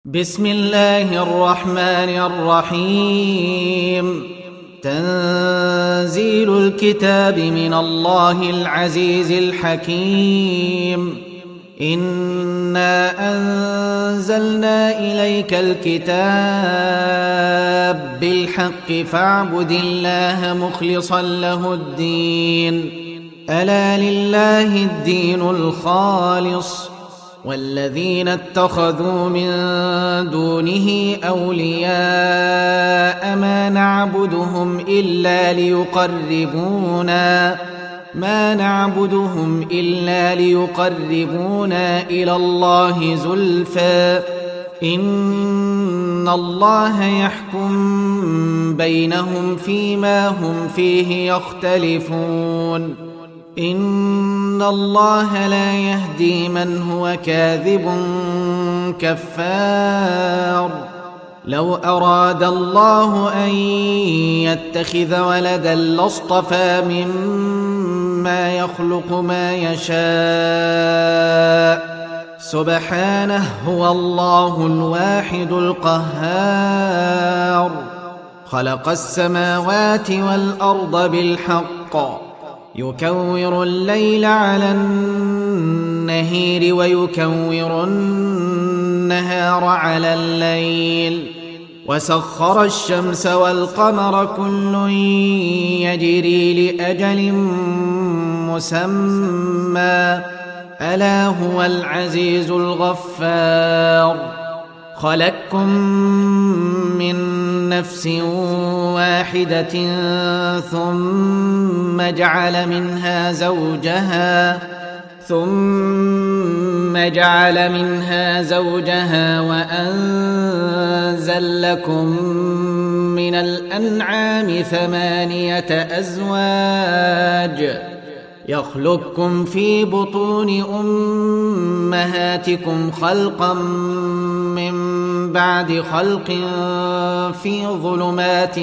بسم الله الرحمن الرحيم. تنزيل الكتاب من الله العزيز الحكيم. إنا أنزلنا إليك الكتاب بالحق فاعبد الله مخلصا له الدين. ألا لله الدين الخالص، والذين اتخذوا من دونه أولياء ما نعبدهم إلا ليقربونا إلى الله زلفى إن الله يحكم بينهم فيما هم فيه يختلفون. إن الله لا يهدي من هو كاذب كفار. لو أراد الله أن يتخذ ولدا لاصطفى مما يخلق ما يشاء. سبحانه هو الله الواحد القهار. خلق السماوات والأرض بالحق، يكور الليل على النهير ويكور النهار على الليل، وسخر الشمس والقمر كل يجري لأجل مسمى، ألا هو العزيز الغفار. خلقكم من نفس واحدة ثم جعل منها زوجها وأنزل لكم من الأنعام 8 أزواج يخلقكم في بطون أمهاتكم خلقا من بعد خلق في ظلمات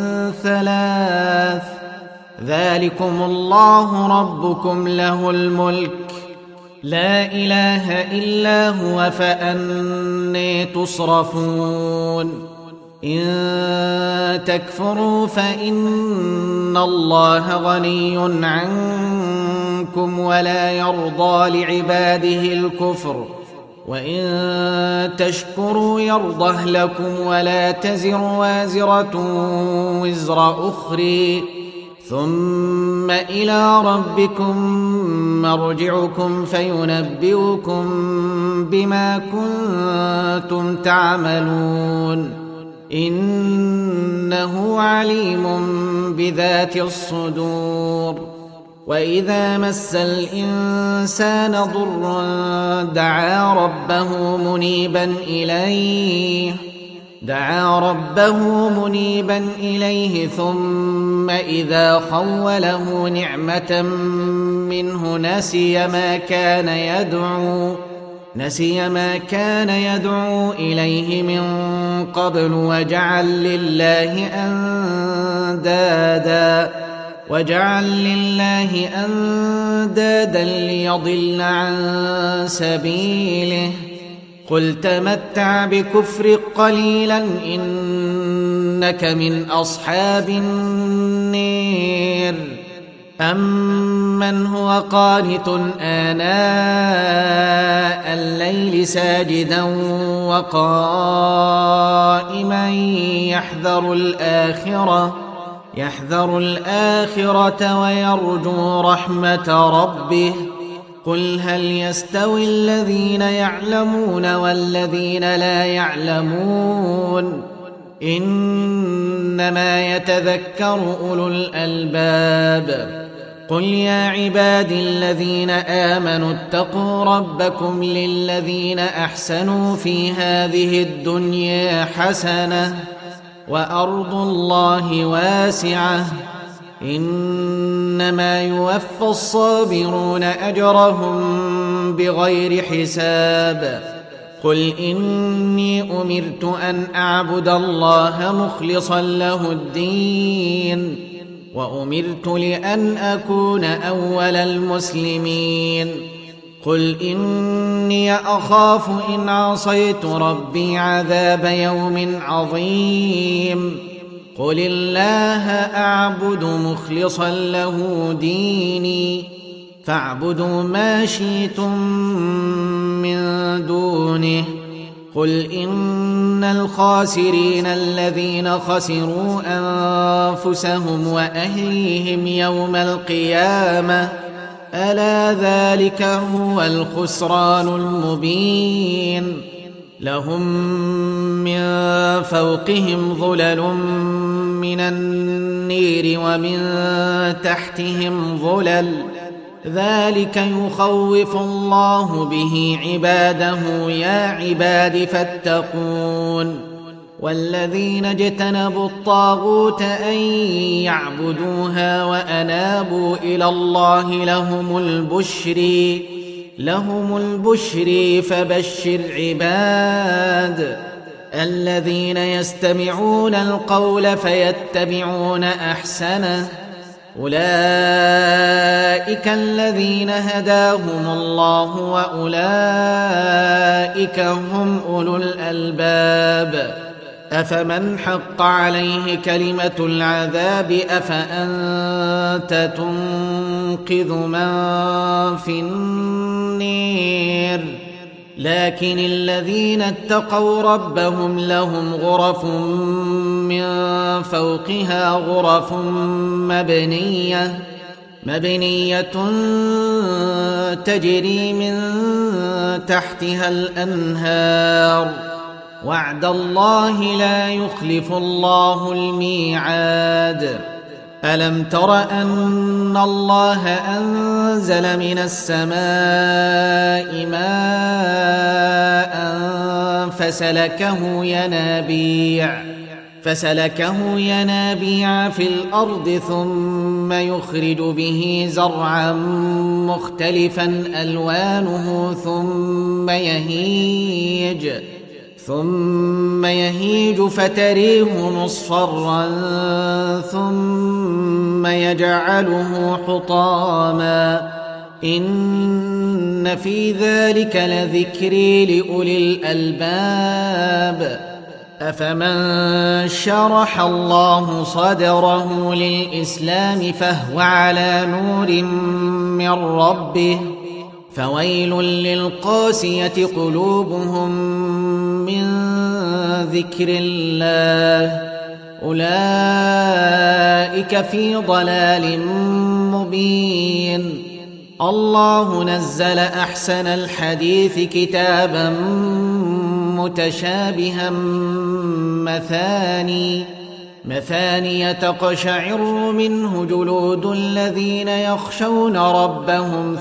3. ذلكم الله ربكم له الملك، لا إله إلا هو، فأني تصرفون. إن تكفروا فإن الله غني عنكم ولا يرضى لعباده الكفر، وإن تشكروا يرضه لكم ولا تزر وازرة وزر أخرى، ثم إلى ربكم مرجعكم فينبئكم بما كنتم تعملون. إنه عليم بذات الصدور. وإذا مس الإنسان ضر دعا ربه منيبا إليه ثم إذا خوله نعمة منه نسي ما كان يدعو إليه من قبل وجعل لله أندادا ليضل عن سبيله. قل تمتع بكفر قليلا إنك من أصحاب النير. أمن هو قانت آناء الليل ساجدا وقائما يحذر الآخرة ويرجو رحمة ربه. قل هل يستوي الذين يعلمون والذين لا يعلمون؟ إنما يتذكر أولو الألباب. قل يا عبادي الذين آمنوا اتقوا ربكم للذين أحسنوا في هذه الدنيا حسنة وأرض الله واسعة، إنما يوفى الصابرون أجرهم بغير حساب. قل إني أمرت أن أعبد الله مخلصا له الدين، وأمرت لأن أكون أول المسلمين. قل إني أخاف إن عصيت ربي عذاب يوم عظيم قل الله أعبد مخلصا له ديني فاعبدوا ما شئتم من دونه قل إن الخاسرين الذين خسروا أنفسهم وأهليهم يوم القيامة ألا ذلك هو الخسران المبين لهم من فوقهم ظلل من النير ومن تحتهم ظلل ذلك يخوف الله به عباده يا عباد فاتقون والذين اجتنبوا الطاغوت أن يعبدوها وأنابوا إلى الله لهم البشر فبشر عباد الذين يستمعون القول فيتبعون أحسنه أولئك الذين هداهم الله وأولئك هم أولو الألباب أفمن حق عليه كلمة العذاب أفأنت تنقذ من في النير لكن الذين اتقوا ربهم لهم غرف من فوقها غرف مبنية تجري من تحتها الأنهار وعد الله لا يخلف الله الميعاد ألم تر أن الله أنزل من السماء ماء فسلكه ينابيع في الأرض ثم يخرج به زرعا مختلفا ألوانه ثم يهيج فتريه مصفرا ثم يجعله حطاما إن في ذلك لذكري لأولي الألباب أفمن شرح الله صدره للإسلام فهو على نور من ربه فويل للقاسية قلوبهم من ذكر الله أولئك في ضلال مبين الله نزل أحسن الحديث كتابا متشابها مثاني تقشعر منه جلود الذين يخشون ربهم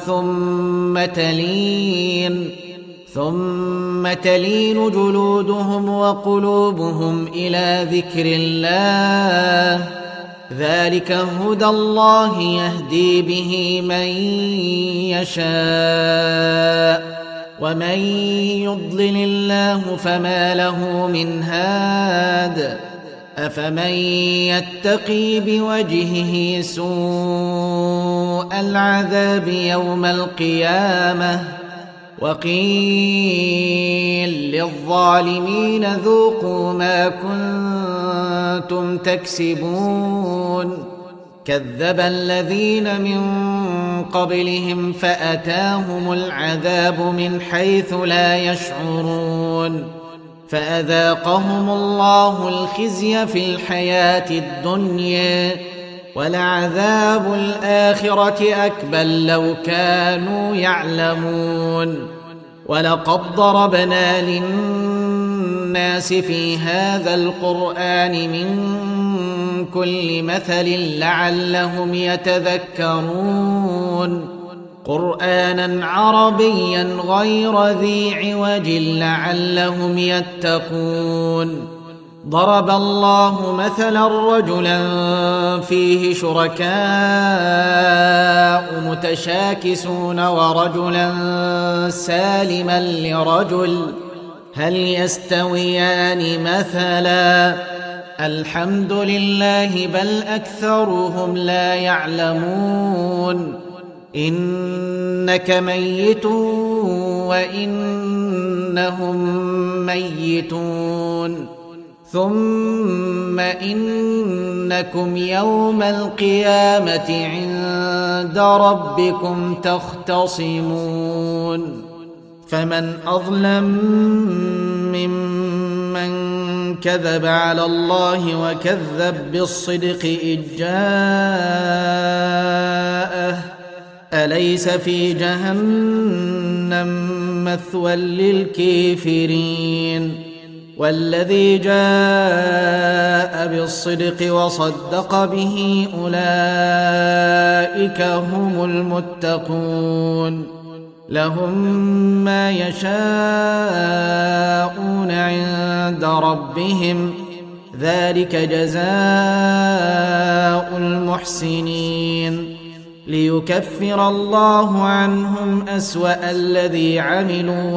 ثم تلين جلودهم وقلوبهم إلى ذكر الله ذلك هدى الله يهدي به من يشاء ومن يضلل الله فما له من هاد أفمن يتقي بوجهه سوء العذاب يوم القيامة وقيل للظالمين ذوقوا ما كنتم تكسبون كذب الذين من قبلهم فأتاهم العذاب من حيث لا يشعرون فأذاقهم الله الخزي في الحياة الدنيا ولعذاب الآخرة أكبر لو كانوا يعلمون ولقد ضربنا للناس في هذا القرآن من كل مثل لعلهم يتذكرون قرآنا عربيا غير ذي عوج لعلهم يتقون ضرب الله مثلا رجلا فيه شركاء متشاكسون ورجلا سالما لرجل هل يستويان مثلا الحمد لله بل أكثرهم لا يعلمون إنك ميت وإنهم ميتون ثم إنكم يوم القيامة عند ربكم تختصمون فمن أظلم ممن كذب على الله وكذب بالصدق إذ جاءه أليس في جهنم مثوى للكافرين والذي جاء بالصدق وصدق به أولئك هم المتقون لهم ما يشاءون عند ربهم ذلك جزاء المحسنين ليكفر الله عنهم أسوأ الذي عملوا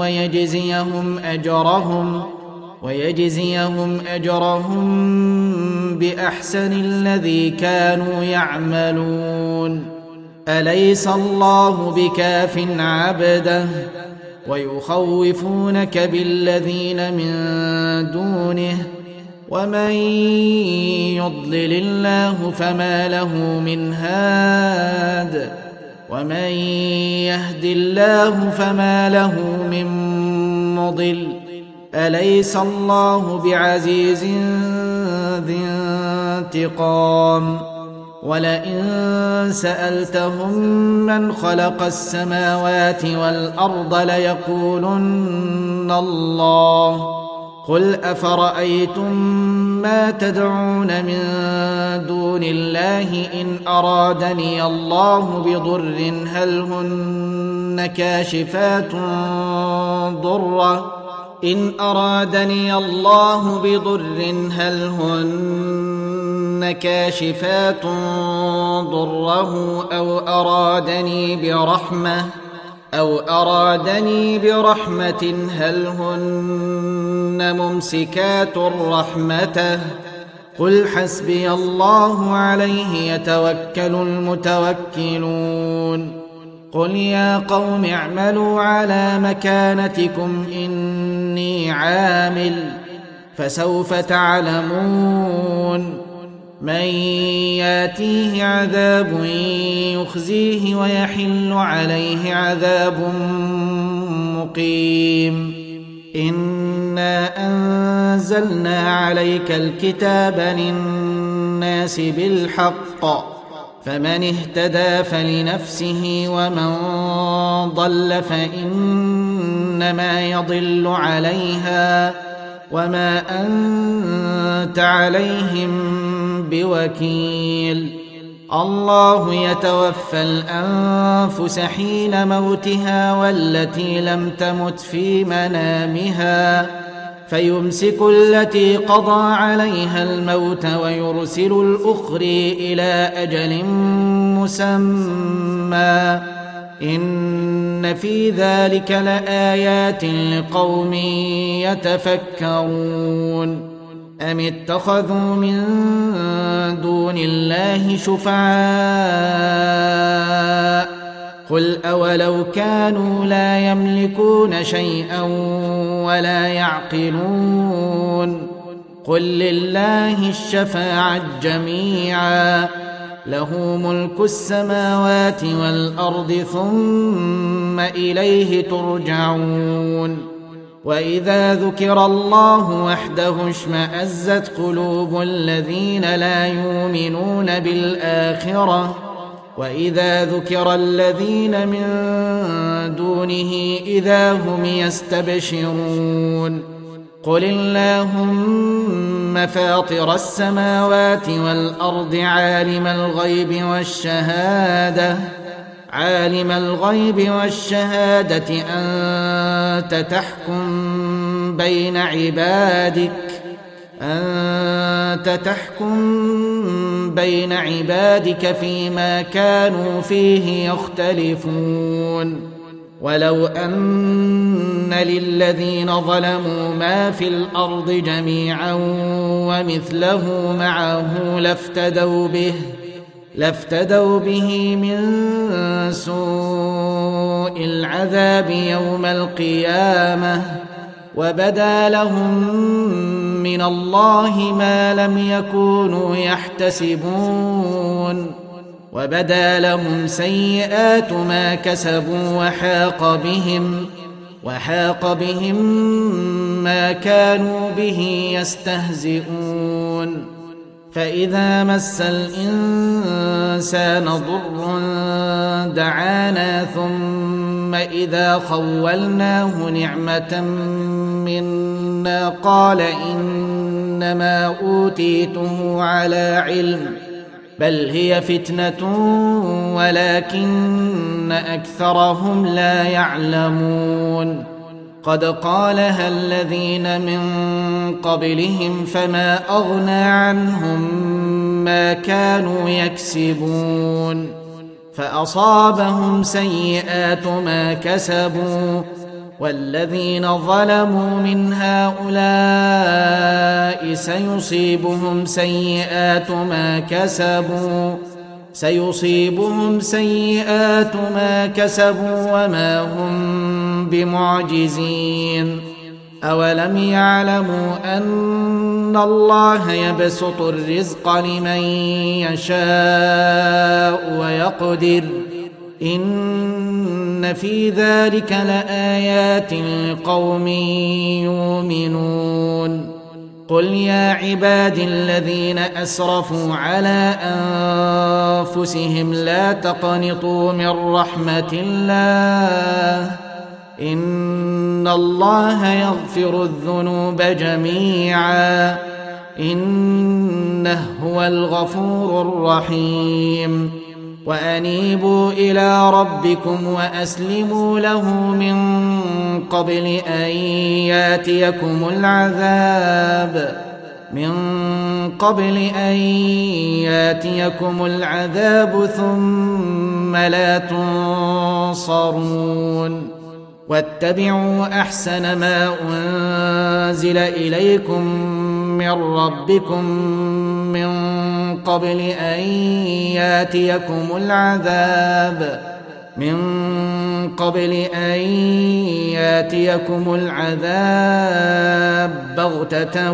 ويجزيهم أجرهم بأحسن الذي كانوا يعملون أليس الله بكاف عبده ويخوفونك بالذين من دونه ومن يضلل الله فما له من هاد ومن يهد الله فما له من مضل أليس الله بعزيز ذي انتقام ولئن سألتهم من خلق السماوات والأرض ليقولن الله قل أفرأيتم ما تدعون من دون الله إن أرادني الله بضر هل هن كاشفات ضره أو أرادني برحمة هل هن ممسكات رحمته قل حسبي الله عليه يتوكل المتوكلون قل يا قوم اعملوا على مكانتكم إني عامل فسوف تعلمون من ياتيه عذاب يخزيه ويحل عليه عذاب مقيم إنا أنزلنا عليك الكتاب للناس بالحق فمن اهتدى فلنفسه ومن ضل فإنما يضل عليها وما أنت عليهم بوكيل الله يتوفى الأنفس حين موتها والتي لم تمت في منامها فيمسك التي قضى عليها الموت ويرسل الأخرى إلى أجل مسمى إن في ذلك لآيات لقوم يتفكرون أم اتخذوا من دون الله شفعاء قل أولو كانوا لا يملكون شيئا ولا يعقلون قل لله الشفاعة جميعا له ملك السماوات والأرض ثم إليه ترجعون وإذا ذكر الله وحده اشمأزت قلوب الذين لا يؤمنون بالآخرة وإذا ذكر الذين من دونه إذا هم يستبشرون قل اللهم فاطر السماوات والأرض عالم الغيب والشهادة أنت تحكم بين عبادك فيما كانوا فيه يختلفون ولو أن للذين ظلموا ما في الأرض جميعا ومثله معه لافتدوا به من سوء العذاب يوم القيامة وبدا لهم من الله ما لم يكونوا يحتسبون وبدا لهم سيئات ما كسبوا وحاق بهم ما كانوا به يستهزئون فإذا مس الإنسان ضر دعانا ثم إذا خولناه نعمة منا قال إنما أوتيته على علم بل هي فتنة ولكن أكثرهم لا يعلمون قد قالها الذين من قبلهم فما أغنى عنهم ما كانوا يكسبون فأصابهم سيئات ما كسبوا والذين ظلموا من هؤلاء سيصيبهم سيئات ما كسبوا وما هم بمعجزين أولم يعلموا أن الله يبسط الرزق لمن يشاء ويقدر إن في ذلك لآيات لقوم يؤمنون قل يا عبادي الذين أسرفوا على أنفسهم لا تقنطوا من رحمة الله إن الله يغفر الذنوب جميعا إنه هو الغفور الرحيم وأنيبوا إلى ربكم وأسلموا له من قبل أن ياتيكم العذاب ثم لا تنصرون واتبعوا أحسن ما أنزل إليكم من ربكم من قبل أن ياتيكم العذاب بغتة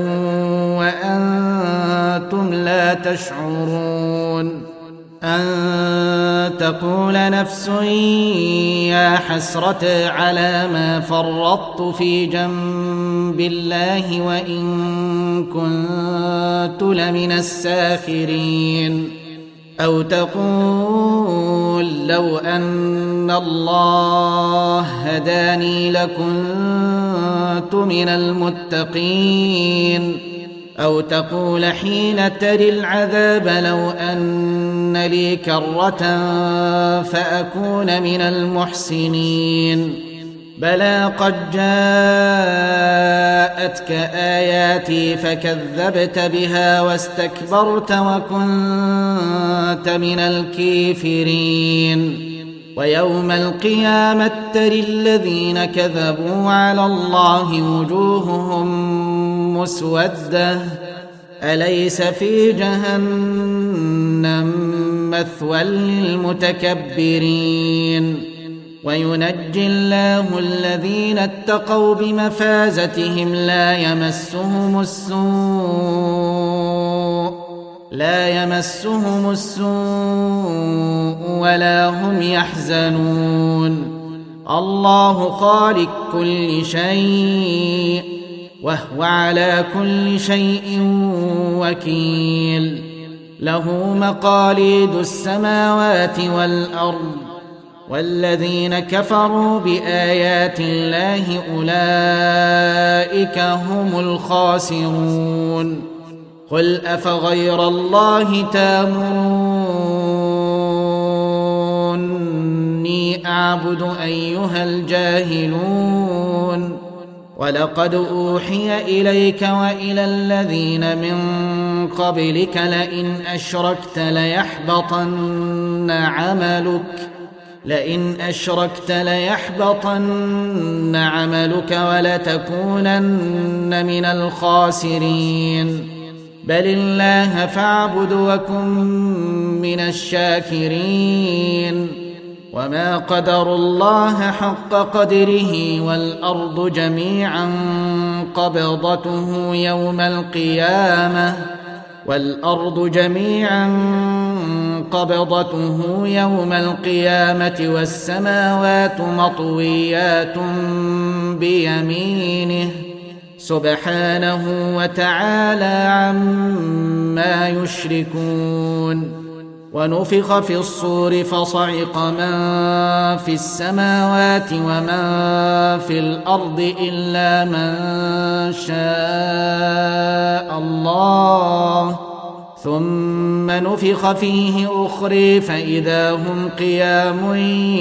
وأنتم لا تشعرون أن تقول نفس يا حسرة على ما فرطت في جنب الله وإن كنت لمن الساخرين أو تقول لو أن الله هداني لكنت من المتقين أو تقول حين تري العذاب لو أن لي كرة فأكون من المحسنين بلى قد جاءتك آياتي فكذبت بها واستكبرت وكنت من الكافرين ويوم القيامة ترى الذين كذبوا على الله وجوههم مسودة أليس في جهنم مثوى للمتكبرين وينجي الله الذين اتقوا بمفازتهم لا يمسهم السوء ولا هم يحزنون الله خالق كل شيء وهو على كل شيء وكيل له مقاليد السماوات والأرض والذين كفروا بآيات الله أولئك هم الخاسرون قل أفغير الله تأمروني أعبد أيها الجاهلون ولقد أوحي إليك وإلى الذين من قبلك لئن أشركت ليحبطن عملك ولتكونن من الخاسرين بل الله فاعبد وكن من الشاكرين وما قدروا الله حق قدره والأرض جميعا قبضته يوم القيامة والسماوات مطويات بيمينه سبحانه وتعالى عما يشركون ونفخ في الصور فصعق من في السماوات ومن في الأرض إلا من شاء الله ثم نفخ فيه أخرى فإذا هم قيام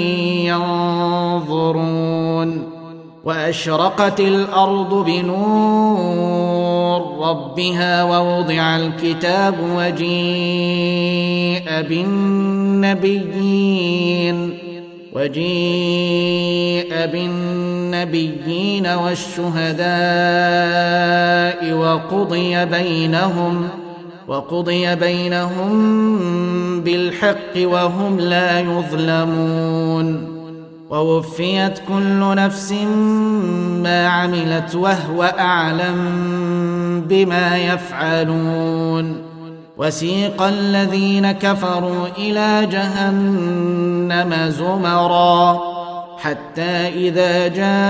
ينظرون وأشرقت الأرض بنور ربها ووضع الكتاب وجيء بالنبيين والشهداء وقضي بينهم بالحق وهم لا يظلمون ووفيت كل نفس ما عملت وهو أعلم بما يفعلون وسيق الذين كفروا إلى جهنم زمرا حتى إذا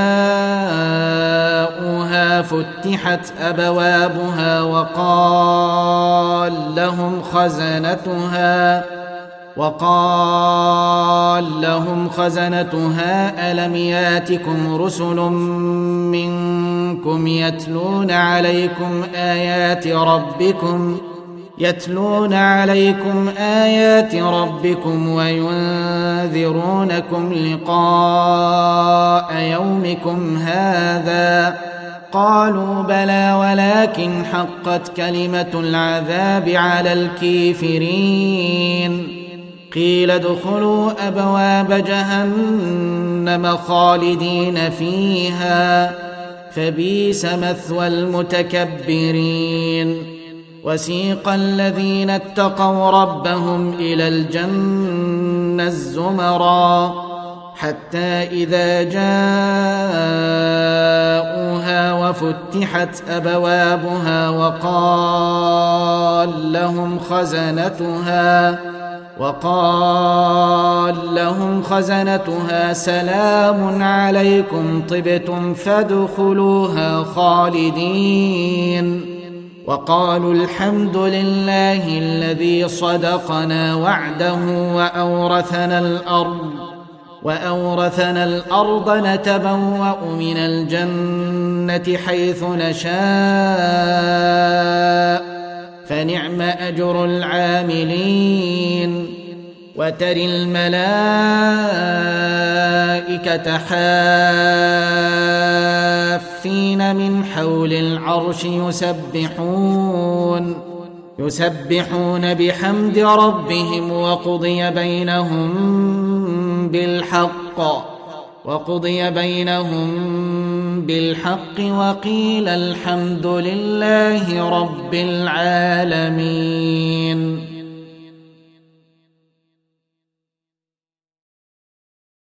جاءوها فتحت أبوابها وقال لهم خزنتها ألم ياتكم رسل منكم يتلون عليكم آيات ربكم وينذرونكم لقاء يومكم هذا قالوا بلى ولكن حقت كلمة العذاب على الكافرين قيل ادخلوا أبواب جهنم خالدين فيها فبئس مثوى المتكبرين وسيق الذين اتقوا ربهم إلى الجنة زمرا حتى إذا جاءوها وفتحت أبوابها وقال لهم خزنتها سلام عليكم طبتم فادخلوها خالدين وقالوا الحمد لله الذي صدقنا وعده وأورثنا الأرض نتبوأ من الجنة حيث نشاء فنعم أجر العاملين وترى الملائكة حافين من حول العرش يسبحون بحمد ربهم وقضي بينهم بالحق وقيل الحمد لله رب العالمين.